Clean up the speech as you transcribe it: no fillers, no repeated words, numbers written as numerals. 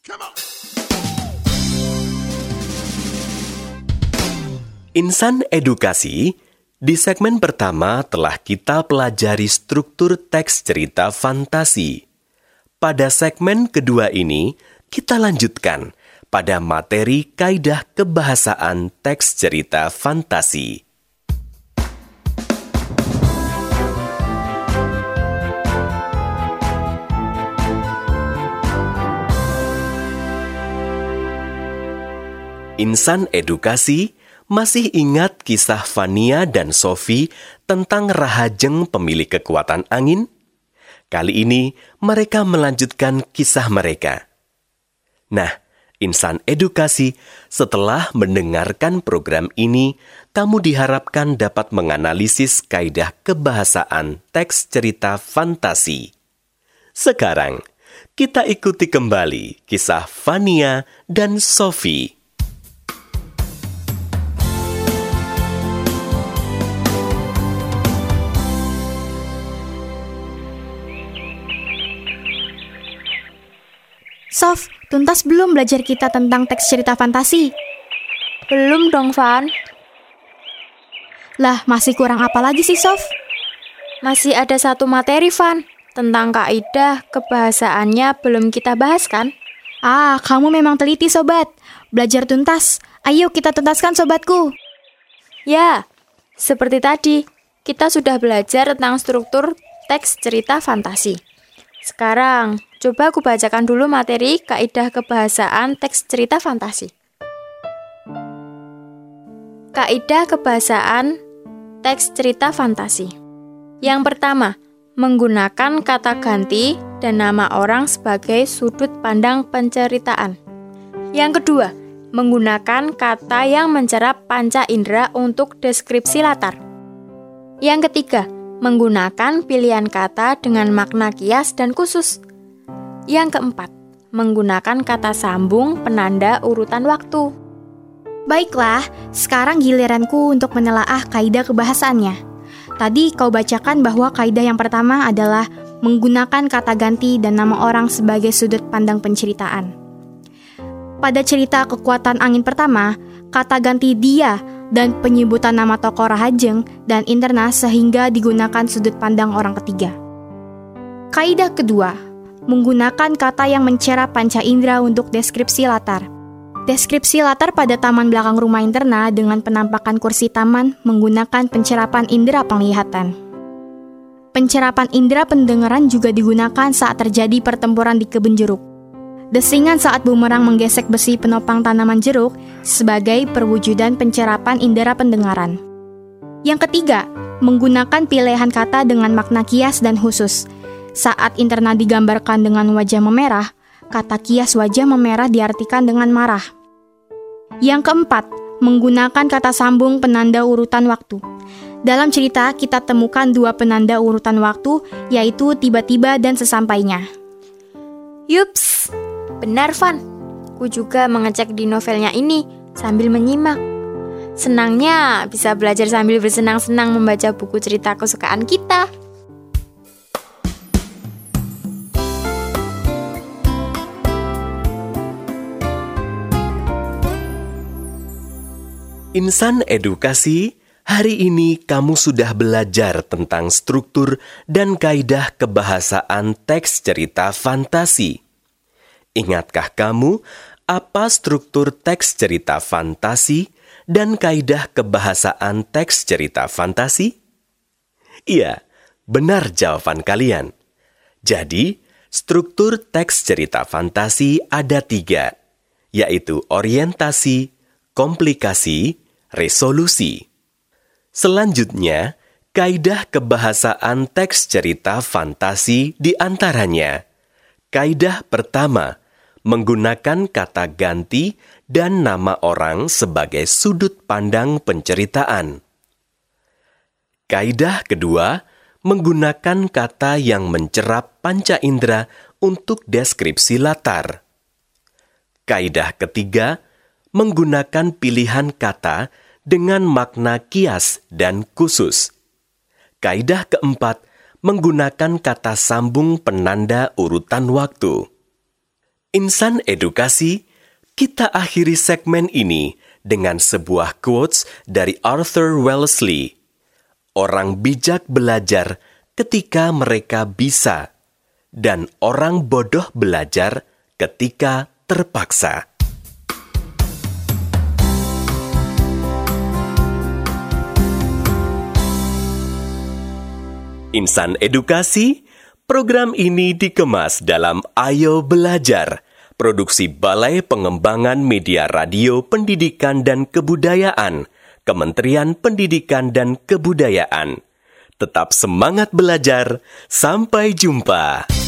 Insan Edukasi, di segmen pertama telah kita pelajari struktur teks cerita fantasi. Pada segmen kedua ini, kita lanjutkan pada materi kaidah kebahasaan teks cerita fantasi. Insan Edukasi, masih ingat kisah Fania dan Sophie tentang Rahajeng pemilik kekuatan angin? Kali ini mereka melanjutkan kisah mereka. Nah, Insan Edukasi, setelah mendengarkan program ini, kamu diharapkan dapat menganalisis kaidah kebahasaan teks cerita fantasi. Sekarang, kita ikuti kembali kisah Fania dan Sophie. Sof, tuntas belum belajar kita tentang teks cerita fantasi? Belum dong, Van. Lah, masih kurang apa lagi sih, Sof? Masih ada satu materi, Van. Tentang kaidah kebahasaannya belum kita bahas, kan? Kamu memang teliti, Sobat. Belajar tuntas. Ayo kita tuntaskan, Sobatku. Ya, seperti tadi, kita sudah belajar tentang struktur teks cerita fantasi. Sekarang, coba aku bacakan dulu materi kaidah kebahasaan teks cerita fantasi. Kaidah kebahasaan teks cerita fantasi. Yang pertama, menggunakan kata ganti dan nama orang sebagai sudut pandang penceritaan. Yang kedua, menggunakan kata yang mencerap panca indera untuk deskripsi latar. Yang ketiga, menggunakan pilihan kata dengan makna kias dan khusus. Yang keempat, menggunakan kata sambung penanda urutan waktu. Baiklah, sekarang giliranku untuk menelaah kaidah kebahasaannya. Tadi kau bacakan bahwa kaidah yang pertama adalah menggunakan kata ganti dan nama orang sebagai sudut pandang penceritaan. Pada cerita Kekuatan Angin pertama, kata ganti dia dan penyebutan nama tokoh Rahajeng dan Interna sehingga digunakan sudut pandang orang ketiga. Kaidah kedua, menggunakan kata yang mencerap panca indera untuk deskripsi latar. Deskripsi latar pada taman belakang rumah Interna dengan penampakan kursi taman menggunakan pencerapan indera penglihatan. Pencerapan indera pendengaran juga digunakan saat terjadi pertempuran di kebun jeruk. Desingan saat bumerang menggesek besi penopang tanaman jeruk sebagai perwujudan pencerapan indera pendengaran. Yang ketiga, menggunakan pilihan kata dengan makna kias dan khusus. Saat Interna digambarkan dengan wajah memerah, kata kias wajah memerah diartikan dengan marah. Yang keempat, menggunakan kata sambung penanda urutan waktu. Dalam cerita, kita temukan dua penanda urutan waktu, yaitu tiba-tiba dan sesampainya. Yups! Benar, Van. Ku juga mengecek di novelnya ini sambil menyimak. Senangnya bisa belajar sambil bersenang-senang membaca buku cerita kesukaan kita. Insan Edukasi, hari ini kamu sudah belajar tentang struktur dan kaidah kebahasaan teks cerita fantasi. Ingatkah kamu apa struktur teks cerita fantasi dan kaidah kebahasaan teks cerita fantasi? Iya, benar jawaban kalian. Jadi, struktur teks cerita fantasi ada 3, yaitu orientasi, komplikasi, resolusi. Selanjutnya, kaidah kebahasaan teks cerita fantasi di antaranya. Kaidah pertama, menggunakan kata ganti dan nama orang sebagai sudut pandang penceritaan. Kaidah kedua, menggunakan kata yang mencerap panca indera untuk deskripsi latar. Kaidah ketiga, menggunakan pilihan kata dengan makna kias dan khusus. Kaidah keempat, menggunakan kata sambung penanda urutan waktu. Insan Edukasi, kita akhiri segmen ini dengan sebuah quotes dari Arthur Wellesley. Orang bijak belajar ketika mereka bisa, dan orang bodoh belajar ketika terpaksa. Insan Edukasi, program ini dikemas dalam Ayo Belajar, produksi Balai Pengembangan Media Radio Pendidikan dan Kebudayaan, Kementerian Pendidikan dan Kebudayaan. Tetap semangat belajar, sampai jumpa.